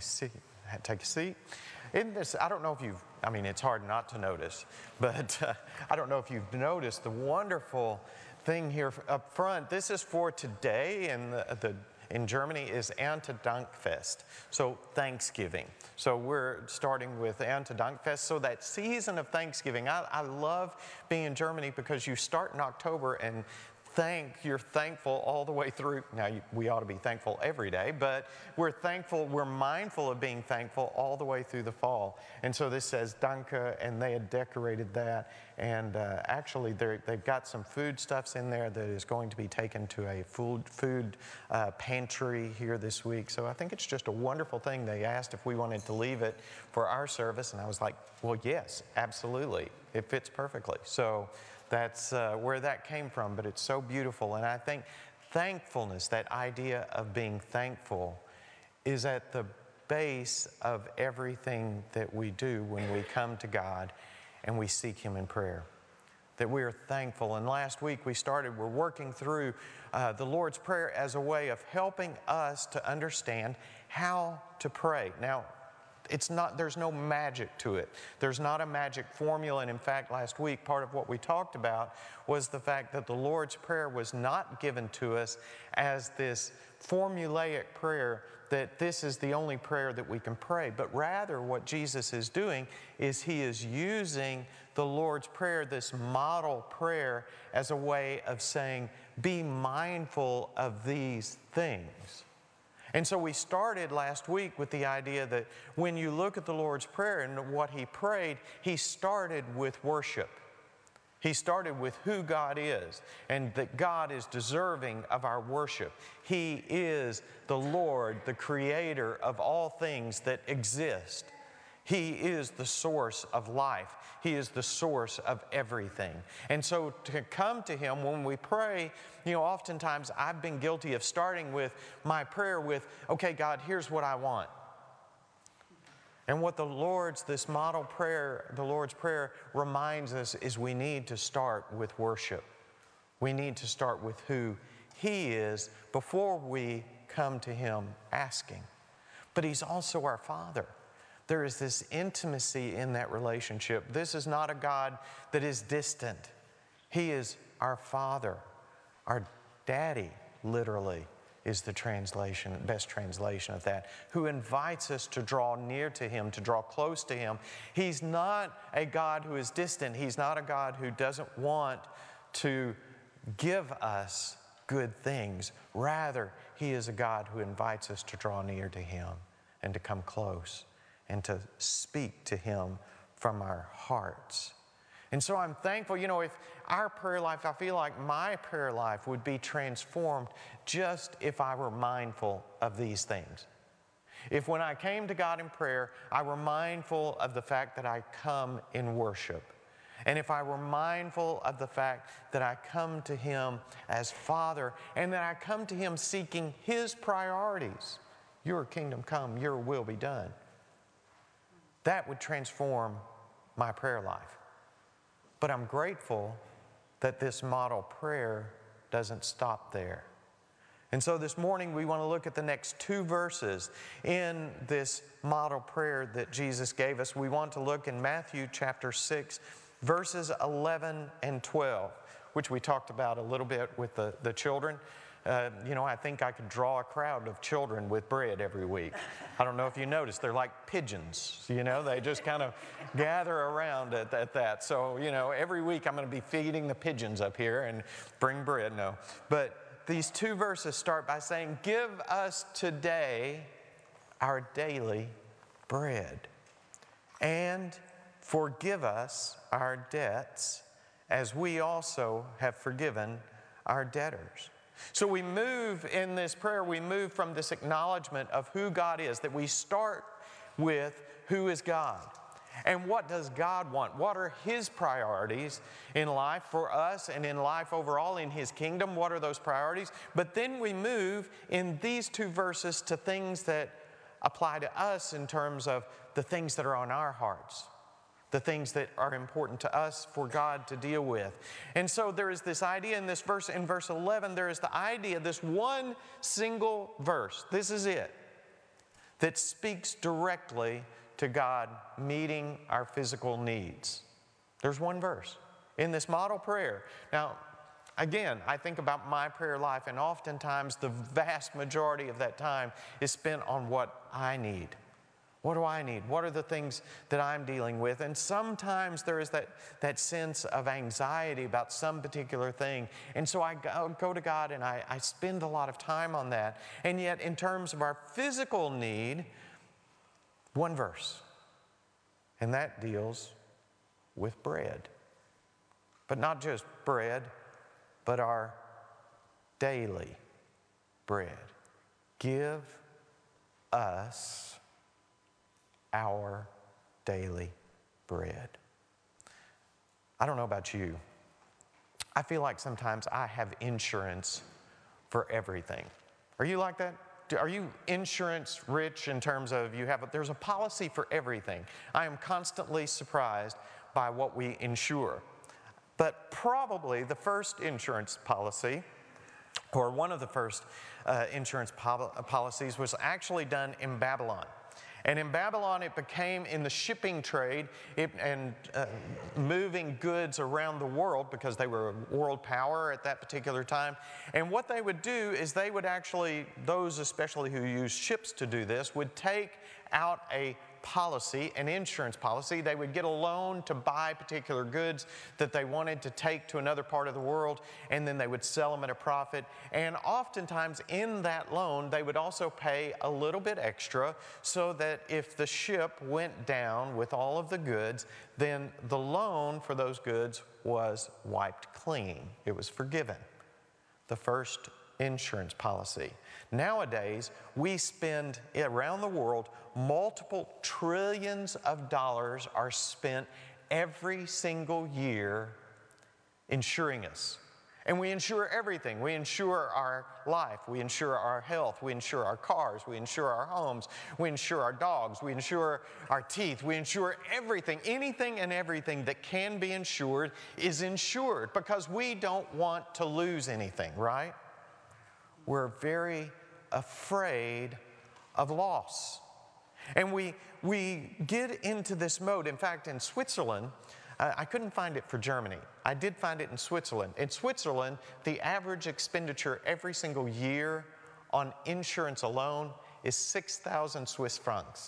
Take a seat. Isn't this, I don't know if it's hard not to notice, but I don't know if you've noticed the wonderful thing here up front. This is for today, and in Germany is Erntedankfest, so Thanksgiving. So we're starting with Erntedankfest, so that season of Thanksgiving. I love being in Germany because you start in October and you're thankful all the way through. Now, we ought to be thankful every day, but we're mindful of being thankful all the way through the fall. And so this says Danke, and they had decorated that. And actually, they've got some foodstuffs in there that is going to be taken to a food pantry here this week. So I think it's just a wonderful thing. They asked if we wanted to leave it for our service, and I was like, well, yes, absolutely. It fits perfectly. So that's where that came from, but it's so beautiful. And I think thankfulness, that idea of being thankful, is at the base of everything that we do when we come to God and we seek Him in prayer. That we are thankful. And last week we're working through the Lord's Prayer as a way of helping us to understand how to pray. Now, there's no magic to it. There's not a magic formula. And in fact, last week, part of what we talked about was the fact that the Lord's Prayer was not given to us as this formulaic prayer that this is the only prayer that we can pray. But rather, what Jesus is doing is He is using the Lord's Prayer, this model prayer, as a way of saying, be mindful of these things. And so we started last week with the idea that when you look at the Lord's Prayer and what He prayed, He started with worship. He started with who God is and that God is deserving of our worship. He is the Lord, the Creator of all things that exist. He is the source of life. He is the source of everything. And so to come to Him when we pray, oftentimes I've been guilty of starting with my prayer with, okay, God, here's what I want. And what this model prayer, the Lord's Prayer, reminds us is we need to start with worship. We need to start with who He is before we come to Him asking. But He's also our Father. There is this intimacy in that relationship. This is not a God that is distant. He is our Father. Our Daddy, literally, is the best translation of that, who invites us to draw near to Him, to draw close to Him. He's not a God who is distant. He's not a God who doesn't want to give us good things. Rather, He is a God who invites us to draw near to Him and to come close and to speak to Him from our hearts. And so I'm thankful, if our prayer life, I feel like my prayer life would be transformed just if I were mindful of these things. If when I came to God in prayer, I were mindful of the fact that I come in worship. And if I were mindful of the fact that I come to Him as Father and that I come to Him seeking His priorities, your kingdom come, your will be done. That would transform my prayer life. But I'm grateful that this model prayer doesn't stop there. And so this morning we want to look at the next two verses in this model prayer that Jesus gave us. We want to look in Matthew chapter 6, verses 11 and 12, which we talked about a little bit with the children. I think I could draw a crowd of children with bread every week. I don't know if you noticed, they're like pigeons, they just kind of gather around at that. So, every week I'm going to be feeding the pigeons up here and bring bread. No. But these two verses start by saying, give us today our daily bread, and forgive us our debts as we also have forgiven our debtors. So we move in this prayer, we move from this acknowledgement of who God is, that we start with who is God. And what does God want? What are His priorities in life for us and in life overall in His kingdom? What are those priorities? But then we move in these two verses to things that apply to us in terms of the things that are on our hearts, the things that are important to us for God to deal with. And so there is this idea in this verse, in verse 11, there is the idea, this one single verse, this is it, that speaks directly to God meeting our physical needs. There's one verse in this model prayer. Now, again, I think about my prayer life, and oftentimes the vast majority of that time is spent on what I need. What do I need? What are the things that I'm dealing with? And sometimes there is that sense of anxiety about some particular thing. And so I go to God and I spend a lot of time on that. And yet in terms of our physical need, one verse. And that deals with bread. But not just bread, but our daily bread. Give us our daily bread. I don't know about you. I feel like sometimes I have insurance for everything. Are you like that? Are you insurance rich in terms of there's a policy for everything? I am constantly surprised by what we insure. But probably the first insurance policy, or one of the first insurance policies, was actually done in Babylon. And in Babylon, it became in the shipping trade and moving goods around the world, because they were a world power at that particular time. And what they would do is they would actually, those especially who used ships to do this, would take out a policy, an insurance policy. They would get a loan to buy particular goods that they wanted to take to another part of the world, and then they would sell them at a profit. And oftentimes in that loan, they would also pay a little bit extra, so that if the ship went down with all of the goods, then the loan for those goods was wiped clean. It was forgiven. The first insurance policy. Nowadays, we spend around the world, multiple trillions of dollars are spent every single year insuring us. And we insure everything. We insure our life. We insure our health. We insure our cars. We insure our homes. We insure our dogs. We insure our teeth. We insure everything. Anything and everything that can be insured is insured, because we don't want to lose anything, right? We're very afraid of loss. And we get into this mode. In fact, in Switzerland, I couldn't find it for Germany. I did find it in Switzerland. In Switzerland, the average expenditure every single year on insurance alone is 6,000 Swiss francs.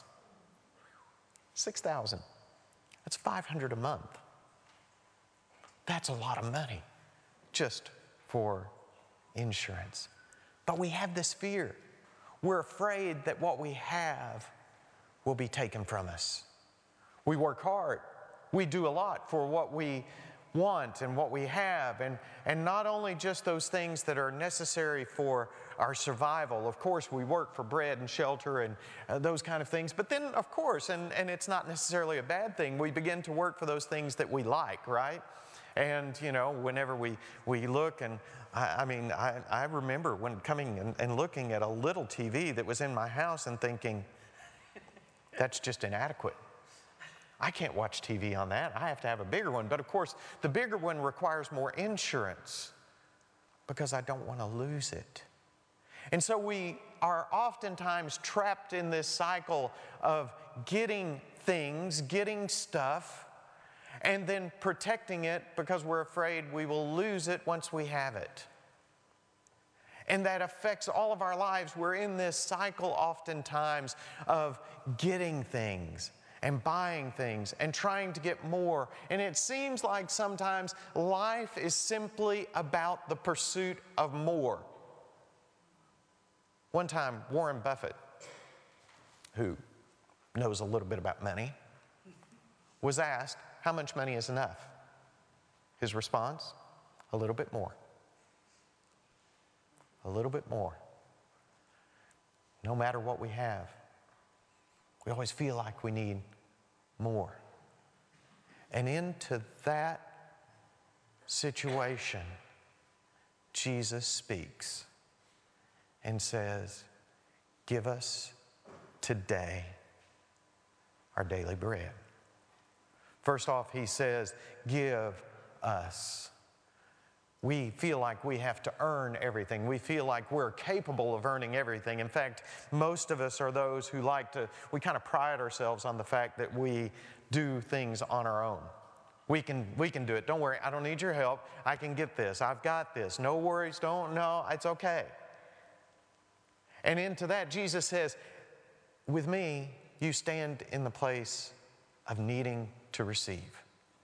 6,000. That's 500 a month. That's a lot of money just for insurance. But we have this fear. We're afraid that what we have will be taken from us. We work hard. We do a lot for what we want and what we have, and not only just those things that are necessary for our survival. Of course, we work for bread and shelter and those kind of things, but then, of course, and it's not necessarily a bad thing, we begin to work for those things that we like, right? And, you know, whenever we look, and I remember when coming and looking at a little TV that was in my house and thinking, that's just inadequate. I can't watch TV on that. I have to have a bigger one. But of course, the bigger one requires more insurance, because I don't want to lose it. And so we are oftentimes trapped in this cycle of getting things, getting stuff, and then protecting it because we're afraid we will lose it once we have it. And that affects all of our lives. We're in this cycle oftentimes of getting things and buying things and trying to get more. And it seems like sometimes life is simply about the pursuit of more. One time, Warren Buffett, who knows a little bit about money, was asked, how much money is enough? His response, a little bit more. A little bit more. No matter what we have, we always feel like we need more. And into that situation, Jesus speaks and says, give us today our daily bread. First off, he says, give us. we feel like we have to earn everything. We feel like we're capable of earning everything. In fact, most of us are those who we kind of pride ourselves on the fact that we do things on our own. We can do it. Don't worry, I don't need your help. I can get this. I've got this. No worries, no, it's okay. And into that, Jesus says, with me, you stand in the place of needing to receive.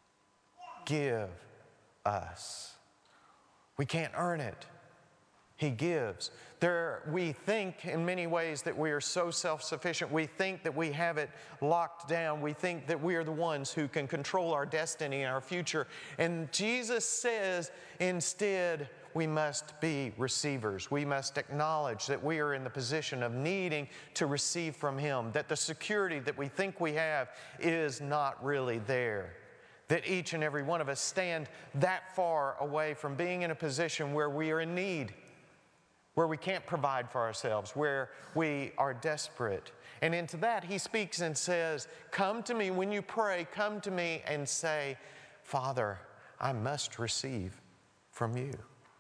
Give us. We can't earn it. He gives. We think in many ways that we are so self-sufficient. We think that we have it locked down. We think that we are the ones who can control our destiny and our future. And Jesus says, instead, we must be receivers. We must acknowledge that we are in the position of needing to receive from Him, that the security that we think we have is not really there. That each and every one of us stand that far away from being in a position where we are in need, where we can't provide for ourselves, where we are desperate. And into that, He speaks and says, come to me when you pray, come to me and say, Father, I must receive from you.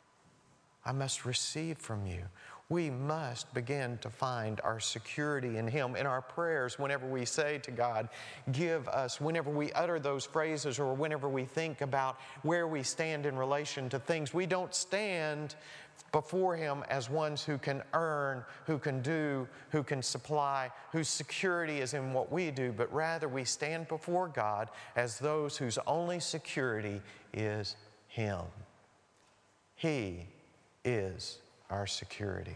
I must receive from you. We must begin to find our security in Him. In our prayers, whenever we say to God, give us, whenever we utter those phrases or whenever we think about where we stand in relation to things, we don't stand before Him as ones who can earn, who can do, who can supply, whose security is in what we do, but rather we stand before God as those whose only security is Him. He is our security.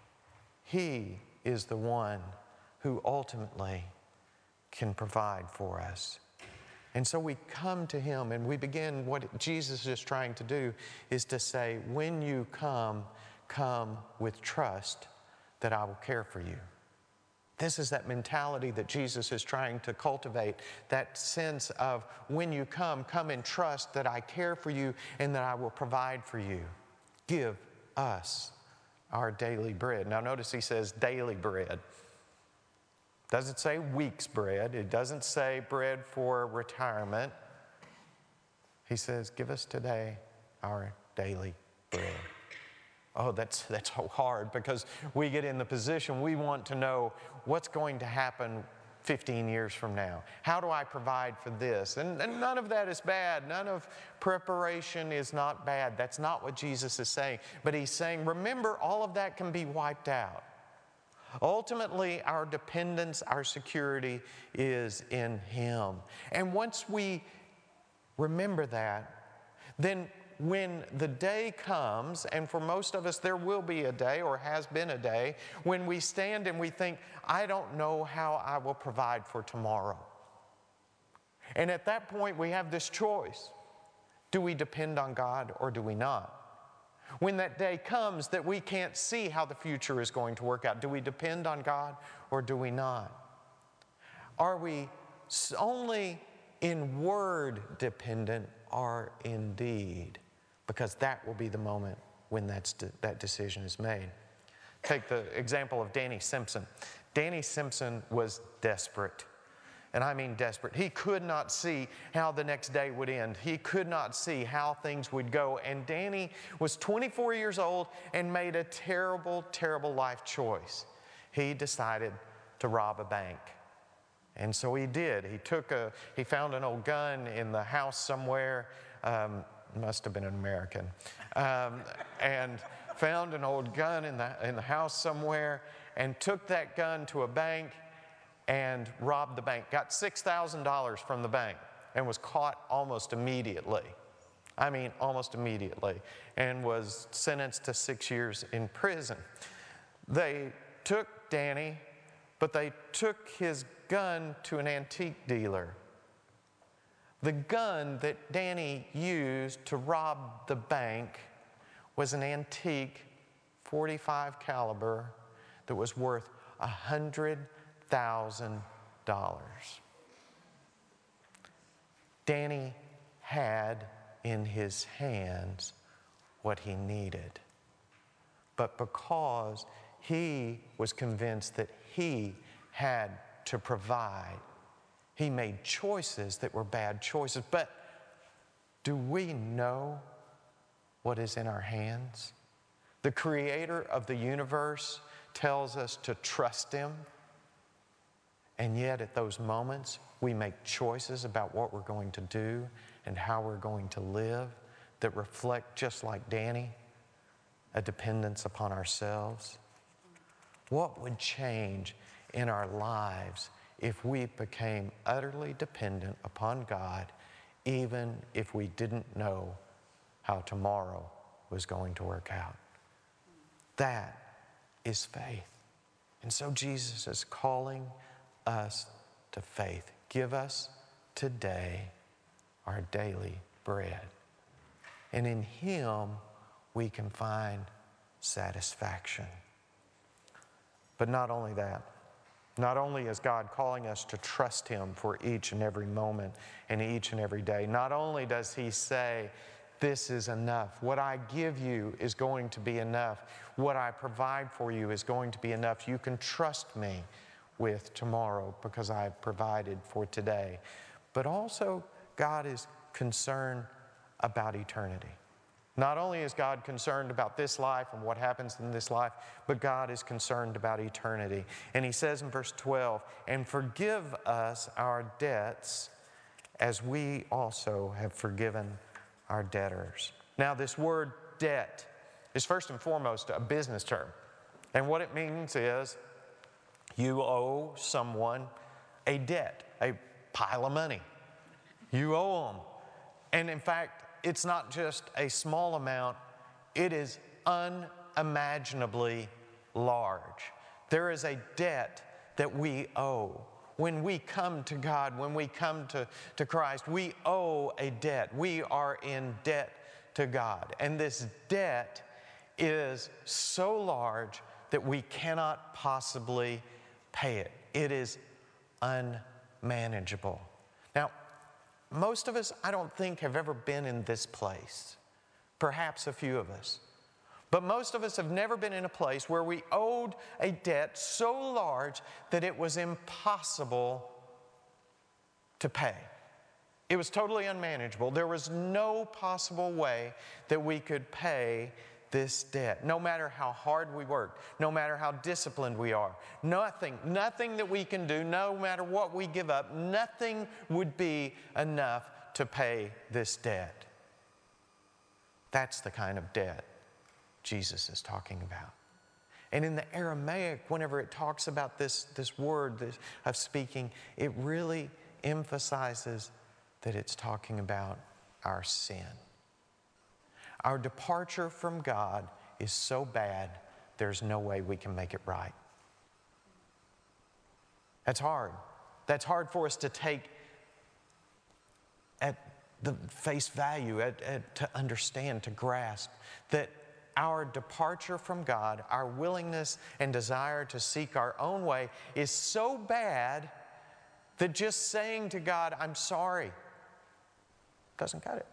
He is the one who ultimately can provide for us. And so we come to Him and we begin what Jesus is trying to do is to say, when you come with trust that I will care for you. This is that mentality that Jesus is trying to cultivate, that sense of when you come in trust that I care for you and that I will provide for you. Give us our daily bread. Now notice He says daily bread. Doesn't say week's bread. It doesn't say bread for retirement. He says, give us today our daily bread. Oh, that's so hard because we get in the position we want to know what's going to happen 15 years from now. How do I provide for this? And none of that is bad. None of preparation is not bad. That's not what Jesus is saying. But He's saying, remember, all of that can be wiped out. Ultimately, our dependence, our security is in Him. And once we remember that, then when the day comes, and for most of us there will be a day or has been a day, when we stand and we think, I don't know how I will provide for tomorrow. And at that point we have this choice. Do we depend on God or do we not? When that day comes that we can't see how the future is going to work out, do we depend on God or do we not? Are we only in word dependent or in deed? Because that will be the moment when that decision is made. Take the example of Danny Simpson. Danny Simpson was desperate. And I mean desperate. He could not see how the next day would end. He could not see how things would go. And Danny was 24 years old and made a terrible, terrible life choice. He decided to rob a bank. And so he did. He found an old gun in the house somewhere. Must have been an American. And found an old gun in the house somewhere and took that gun to a bank and robbed the bank. Got $6,000 from the bank and was caught almost immediately. I mean, almost immediately. And was sentenced to 6 years in prison. They took Danny, but they took his gun to an antique dealer. The gun that Danny used to rob the bank was an antique .45 caliber that was worth $100,000. Danny had in his hands what he needed. But because he was convinced that he had to provide, he made choices that were bad choices. But do we know what is in our hands. The creator of the universe tells us to trust him. And yet at those moments, we make choices about what we're going to do and how we're going to live that reflect, just like Danny, a dependence upon ourselves. What would change in our lives if we became utterly dependent upon God, even if we didn't know how tomorrow was going to work out? That is faith. And so Jesus is calling us to faith. Give us today our daily bread. And in him we can find satisfaction. But not only that, not only is God calling us to trust him for each and every moment and each and every day, not only does he say, this is enough. What I give you is going to be enough. What I provide for you is going to be enough. You can trust me with tomorrow because I've provided for today. But also, God is concerned about eternity. Not only is God concerned about this life and what happens in this life, but God is concerned about eternity. And he says in verse 12, and forgive us our debts as we also have forgiven our debtors. Now, this word debt is first and foremost a business term. And what it means is you owe someone a debt, a pile of money. You owe them. And in fact, it's not just a small amount, it is unimaginably large. There is a debt that we owe. When we come to God, when we come to Christ, we owe a debt. We are in debt to God. And this debt is so large that we cannot possibly pay it. It is unmanageable. Now, most of us, I don't think, have ever been in this place. Perhaps a few of us. But most of us have never been in a place where we owed a debt so large that it was impossible to pay. It was totally unmanageable. There was no possible way that we could pay this debt. No matter how hard we work, no matter how disciplined we are, nothing that we can do, no matter what we give up, nothing would be enough to pay this debt. That's the kind of debt Jesus is talking about. And in the Aramaic, whenever it talks about this word of speaking, it really emphasizes that it's talking about our sin. Our departure from God is so bad, there's no way we can make it right. That's hard. That's hard for us to take at the face value, to understand, to grasp that our departure from God, our willingness and desire to seek our own way is so bad that just saying to God, I'm sorry, doesn't cut it.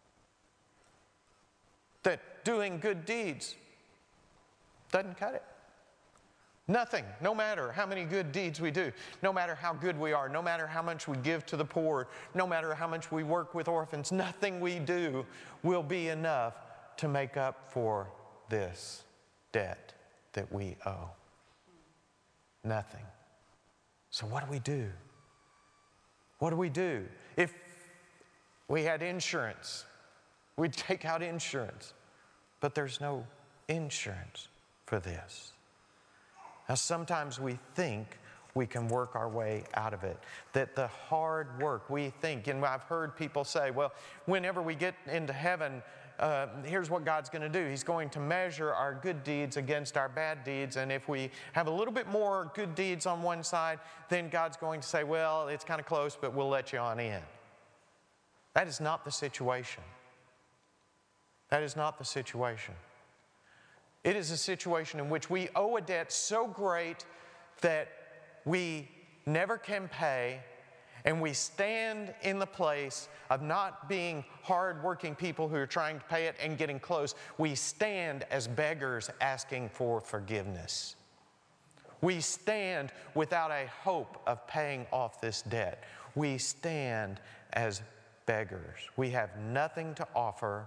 That doing good deeds doesn't cut it. Nothing, no matter how many good deeds we do, no matter how good we are, no matter how much we give to the poor, no matter how much we work with orphans, nothing we do will be enough to make up for this debt that we owe. Nothing. So what do we do? What do we do? If we had insurance, we'd take out insurance, but there's no insurance for this. Now, sometimes we think we can work our way out of it, that the hard work, we think, and I've heard people say, well, whenever we get into heaven, here's what God's going to do. He's going to measure our good deeds against our bad deeds, and if we have a little bit more good deeds on one side, then God's going to say, well, it's kind of close, but we'll let you on in. That is not the situation. That is not the situation. It is a situation in which we owe a debt so great that we never can pay, and we stand in the place of not being hard-working people who are trying to pay it and getting close. We stand as beggars asking for forgiveness. We stand without a hope of paying off this debt. We stand as beggars. We have nothing to offer,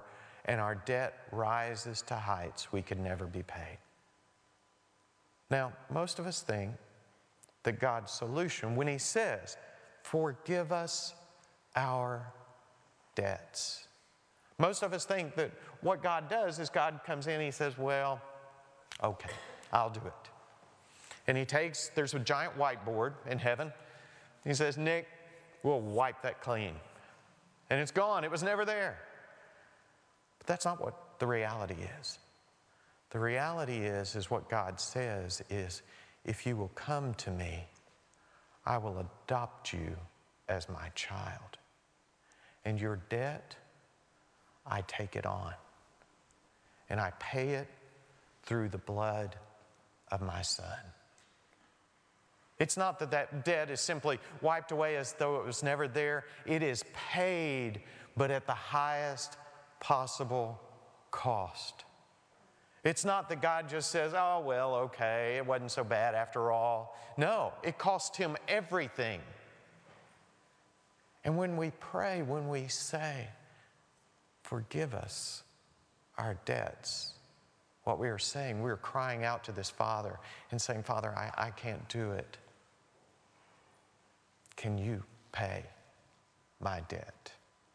and our debt rises to heights we could never be paid. Now, most of us think that God's solution, when He says, forgive us our debts, most of us think that what God does is God comes in and He says, well, okay, I'll do it. And there's a giant whiteboard in heaven. He says, Nick, we'll wipe that clean. And it's gone. It was never there. But that's not what the reality is. The reality is what God says is, if you will come to me, I will adopt you as my child. And your debt, I take it on. And I pay it through the blood of my Son. It's not that that debt is simply wiped away as though it was never there. It is paid, but at the highest possible cost. It's not that God just says, oh, well, okay, it wasn't so bad after all. No, it cost Him everything. And when we pray, when we say, forgive us our debts, what we are saying, we are crying out to this Father and saying, Father, I can't do it. Can you pay my debt?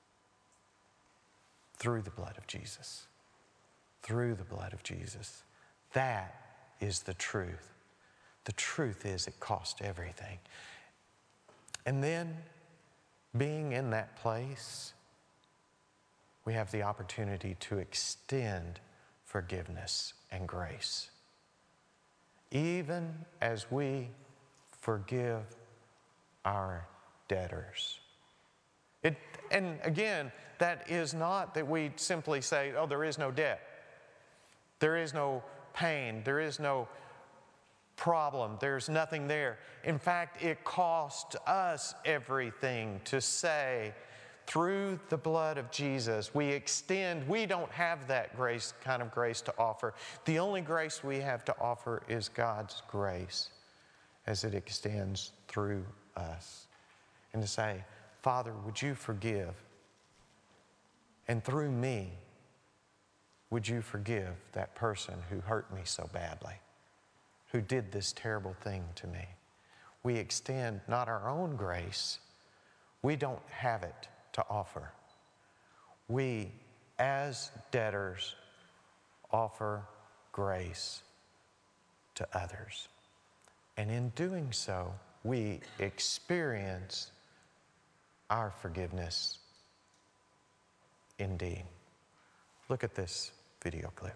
Through the blood of Jesus. Through the blood of Jesus. That is the truth. The truth is it cost everything. And then, being in that place, we have the opportunity to extend forgiveness and grace. Even as we forgive our debtors. And again, that is not that we simply say, oh, there is no debt. There is no pain. There is no problem. There's nothing there. In fact, it cost us everything to say, through the blood of Jesus, we don't have that kind of grace to offer. The only grace we have to offer is God's grace as it extends through us. And to say, Father, would you forgive? And through me, would you forgive that person who hurt me so badly, who did this terrible thing to me? We extend not our own grace. We don't have it to offer. We, as debtors, offer grace to others. And in doing so, we experience our forgiveness indeed. Look at this video clip.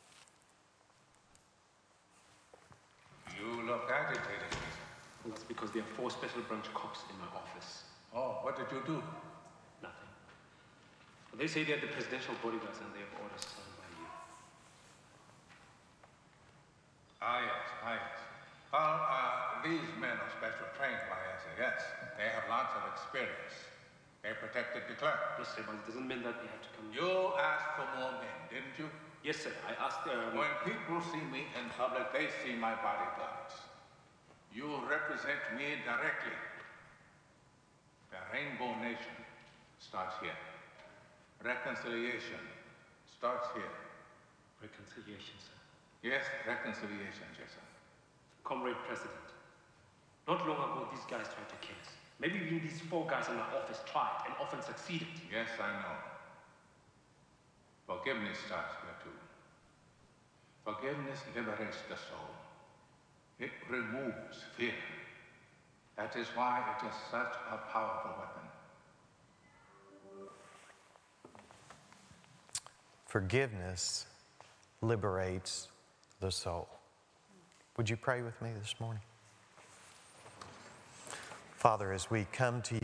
You look agitated. Well, that's because there are 4 special branch cops in my office. Oh, what did you do? Nothing. Well, they say they're the presidential bodyguards and they have orders signed by you. Yes. Well, these men are special trained by SAS. They have lots of experience. They protected the clerk. Yes, sir, but it doesn't mean that we have to come. You asked for more men, didn't you? Yes, sir. I asked. When people see me in public, they see my bodyguards. You represent me directly. The Rainbow Nation starts here. Reconciliation starts here. Reconciliation, sir. Yes, reconciliation, Jason. Comrade President, not long ago these guys tried to kill us. Maybe even these 4 guys in my office tried and often succeeded. Yes, I know. Forgiveness starts here too. Forgiveness liberates the soul. It removes fear. That is why it is such a powerful weapon. Forgiveness liberates the soul. Would you pray with me this morning? Father, as we come to you,